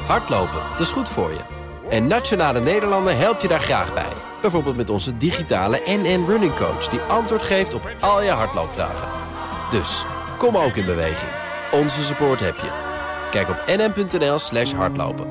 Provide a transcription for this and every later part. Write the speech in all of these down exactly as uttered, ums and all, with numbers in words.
Hardlopen, dat is goed voor je. En Nationale Nederlanden helpt je daar graag bij. Bijvoorbeeld met onze digitale N N Running Coach... die antwoord geeft op al je hardloopvragen. Dus, kom ook in beweging. Onze support heb je. Kijk op nn.nl slash hardlopen.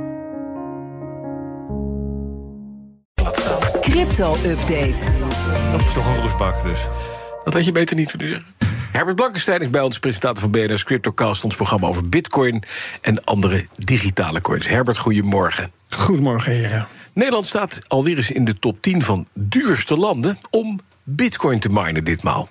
Crypto-update. Dat is toch een roesbak dus. Dat had je beter niet kunnen zeggen. Herbert Blankenstein is bij ons, presentator van B N R's Cryptocast... ons programma over bitcoin en andere digitale coins. Herbert, goedemorgen. Goedemorgen, heren. Nederland staat alweer eens in de top tien van duurste landen... om bitcoin te minen ditmaal.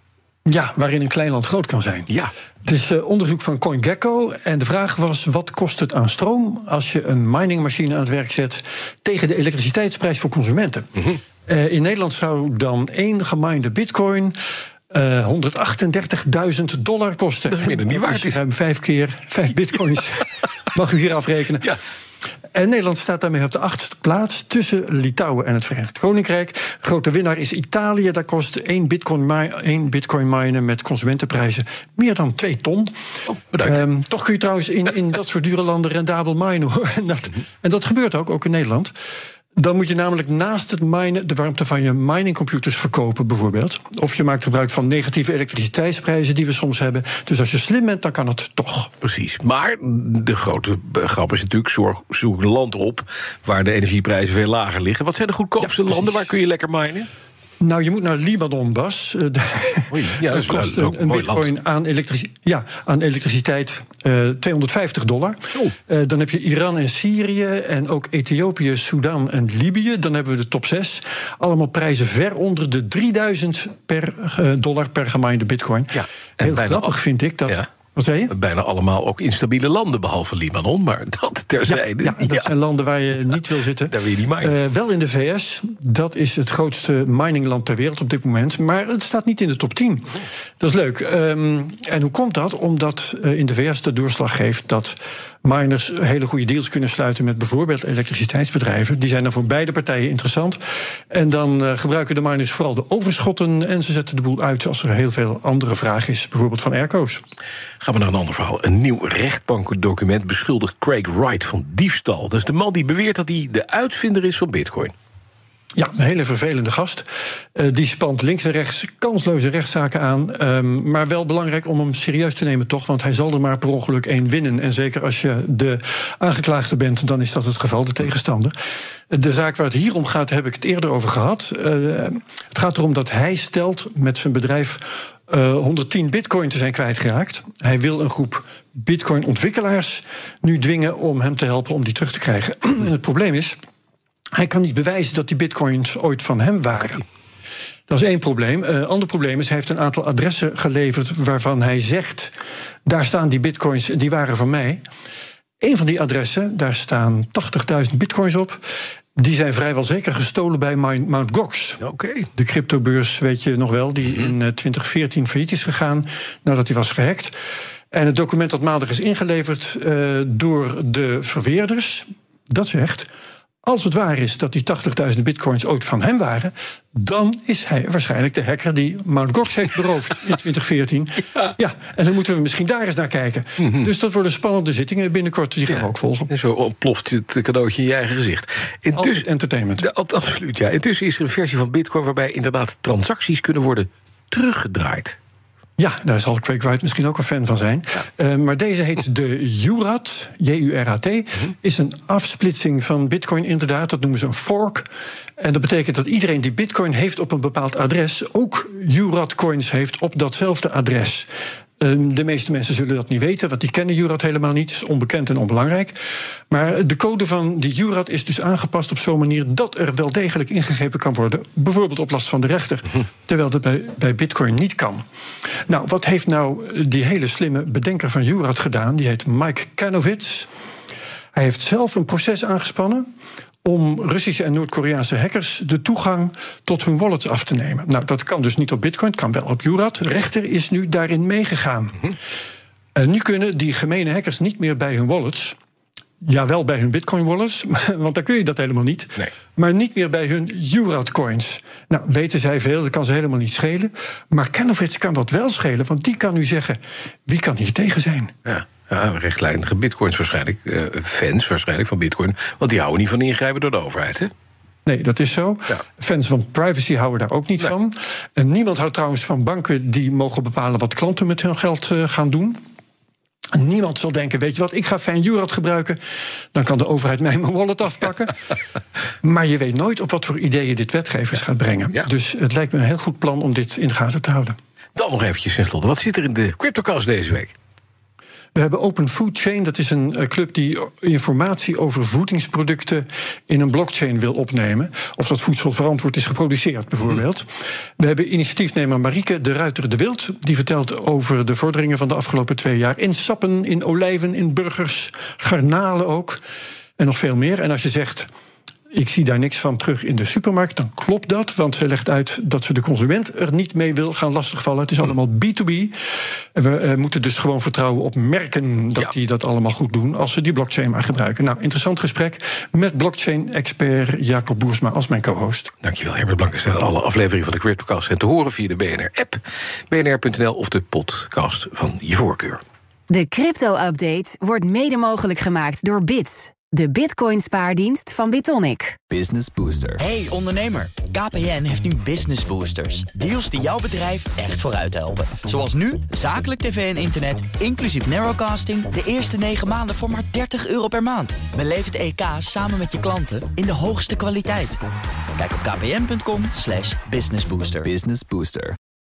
Ja, waarin een klein land groot kan zijn. Ja. Het is uh, onderzoek van CoinGecko. En de vraag was, wat kost het aan stroom... als je een miningmachine aan het werk zet... tegen de elektriciteitsprijs voor consumenten? Mm-hmm. Uh, in Nederland zou dan één geminde bitcoin... Uh, honderdachtendertigduizend dollar kosten. Dat is minder niet waard. Dus ruim vijf keer vijf bitcoins. Mag u hier afrekenen. Ja. En Nederland staat daarmee op de achtste plaats... tussen Litouwen en het Verenigd Koninkrijk. Grote winnaar is Italië. Daar kost één bitcoin, één bitcoin minen met consumentenprijzen... meer dan twee ton. Oh, bedankt. Um, toch kun je trouwens in, in dat soort dure landen rendabel minen. Hoor. En, dat, en dat gebeurt ook, ook in Nederland. Dan moet je namelijk naast het minen de warmte van je miningcomputers verkopen, bijvoorbeeld. Of je maakt gebruik van negatieve elektriciteitsprijzen die we soms hebben. Dus als je slim bent, dan kan het toch. Precies. Maar de grote grap is natuurlijk, zorg, zoek een land op waar de energieprijzen veel lager liggen. Wat zijn de goedkoopste ja, landen? Waar kun je lekker minen? Nou, je moet naar Libanon, Bas. Oei, ja, dat kost een, een bitcoin aan, elektrici- ja, aan elektriciteit uh, tweehonderdvijftig dollar. Oh. Uh, dan heb je Iran en Syrië en ook Ethiopië, Sudan en Libië. Dan hebben we de top zes. Allemaal prijzen ver onder de drieduizend per, uh, dollar per gemijnde bitcoin. Ja, heel grappig al, vind ik dat... Ja. Wat zei je? Bijna allemaal ook instabiele landen, behalve Libanon, maar dat terzijde. Ja, ja, dat ja. zijn landen waar je niet wil zitten. Daar wil je niet minen. Uh, wel in de V S, dat is het grootste miningland ter wereld op dit moment... maar het staat niet in de top tien. Dat is leuk. Um, en hoe komt dat? Omdat uh, in de V S de doorslag geeft dat... miners hele goede deals kunnen sluiten met bijvoorbeeld elektriciteitsbedrijven. Die zijn dan voor beide partijen interessant. En dan uh, gebruiken de miners vooral de overschotten... en ze zetten de boel uit als er heel veel andere vraag is. Bijvoorbeeld van airco's. Gaan we naar een ander verhaal. Een nieuw rechtbankdocument beschuldigt Craig Wright van diefstal. Dat is de man die beweert dat hij de uitvinder is van bitcoin. Ja, een hele vervelende gast. Uh, die spant links en rechts kansloze rechtszaken aan. Um, maar wel belangrijk om hem serieus te nemen, toch? Want hij zal er maar per ongeluk één winnen. En zeker als je de aangeklaagde bent, dan is dat het geval, de tegenstander. De zaak waar het hier om gaat, heb ik het eerder over gehad. Uh, het gaat erom dat hij stelt met zijn bedrijf... Uh, honderdtien bitcoin te zijn kwijtgeraakt. Hij wil een groep bitcoin-ontwikkelaars nu dwingen om hem te helpen om die terug te krijgen. En het probleem is... hij kan niet bewijzen dat die bitcoins ooit van hem waren. Dat is één probleem. Een uh, ander probleem is, hij heeft een aantal adressen geleverd... waarvan hij zegt, daar staan die bitcoins, die waren van mij. Eén van die adressen, daar staan tachtigduizend bitcoins op... die zijn vrijwel zeker gestolen bij Mount Gox. Okay. De cryptobeurs, weet je nog wel, die in uh, twintig veertien failliet is gegaan... nadat hij was gehackt. En het document dat maandag is ingeleverd uh, door de verweerders... dat zegt... als het waar is dat die tachtigduizend bitcoins ooit van hem waren... dan is hij waarschijnlijk de hacker die Mount Gox heeft beroofd in twintig veertien. Ja. ja, en dan moeten we misschien daar eens naar kijken. Mm-hmm. Dus dat worden spannende zittingen binnenkort, die gaan we ja. ook volgen. En zo ontploft het cadeautje in je eigen gezicht. Intussen, entertainment. De, absoluut, ja. Intussen is er een versie van bitcoin... waarbij inderdaad transacties kunnen worden teruggedraaid. Ja, daar zal Craig Wright misschien ook een fan van zijn. Ja. Uh, maar deze heet de U R A T, J U R A T. Mm-hmm. Is een afsplitsing van bitcoin inderdaad. Dat noemen ze een fork. En dat betekent dat iedereen die bitcoin heeft op een bepaald adres... ook U R A T-coins heeft op datzelfde adres. De meeste mensen zullen dat niet weten, want die kennen U R A T helemaal niet. Het is onbekend en onbelangrijk. Maar de code van die U R A T is dus aangepast op zo'n manier... dat er wel degelijk ingegrepen kan worden. Bijvoorbeeld op last van de rechter. Terwijl dat bij, bij bitcoin niet kan. Nou, wat heeft nou die hele slimme bedenker van U R A T gedaan? Die heet Mike Kanovitz. Hij heeft zelf een proces aangespannen... om Russische en Noord-Koreaanse hackers de toegang tot hun wallets af te nemen. Nou, dat kan dus niet op bitcoin, het kan wel op U R A T. De rechter is nu daarin meegegaan. Mm-hmm. En nu kunnen die gemene hackers niet meer bij hun wallets... ja, wel bij hun bitcoin-wallets, want dan kun je dat helemaal niet... Nee. maar niet meer bij hun U R A T-coins. Nou, weten zij veel, dat kan ze helemaal niet schelen. Maar Kanovitz kan dat wel schelen, want die kan nu zeggen... wie kan hier tegen zijn? Ja. Ja, rechtlijnige bitcoins waarschijnlijk. Uh, fans waarschijnlijk van bitcoin. Want die houden niet van ingrijpen door de overheid, hè? Nee, dat is zo. Ja. Fans van privacy houden daar ook niet nee. van. En niemand houdt trouwens van banken die mogen bepalen wat klanten met hun geld uh, gaan doen. En niemand zal denken, weet je wat, ik ga FanJurad gebruiken. Dan kan de overheid mij mijn wallet afpakken. Maar je weet nooit op wat voor ideeën dit wetgevers ja. gaat brengen. Ja. Dus het lijkt me een heel goed plan om dit in de gaten te houden. Dan nog eventjes in slot. Wat zit er in de CryptoCast deze week? We hebben Open Food Chain, dat is een club die informatie over voedingsproducten in een blockchain wil opnemen. Of dat voedsel verantwoord is geproduceerd, bijvoorbeeld. Mm. We hebben initiatiefnemer Marieke de Ruiter de Wild. Die vertelt over de vorderingen van de afgelopen twee jaar in sappen, in olijven, in burgers, garnalen ook. En nog veel meer. En als je zegt, ik zie daar niks van terug in de supermarkt, dan klopt dat. Want ze legt uit dat ze de consument er niet mee wil gaan lastigvallen. Het is allemaal B to B. En we uh, moeten dus gewoon vertrouwen op merken dat ja. die dat allemaal goed doen, als ze die blockchain maar gebruiken. Nou, interessant gesprek met blockchain-expert Jacob Boersma als mijn co-host. Dankjewel, Herbert Blankenstein. Alle afleveringen van de CryptoCast zijn te horen via de B N R-app, B N R punt N L of de podcast van je voorkeur. De crypto-update wordt mede mogelijk gemaakt door Bits, de Bitcoin-spaardienst van Bitonic. Business Booster. Hey ondernemer, K P N heeft nu Business Boosters. Deals die jouw bedrijf echt vooruit helpen. Zoals nu, zakelijk tv en internet, inclusief narrowcasting, de eerste negen maanden voor maar dertig euro per maand. Beleef het E K samen met je klanten in de hoogste kwaliteit. Kijk op kpn punt com slash businessbooster. Business Booster.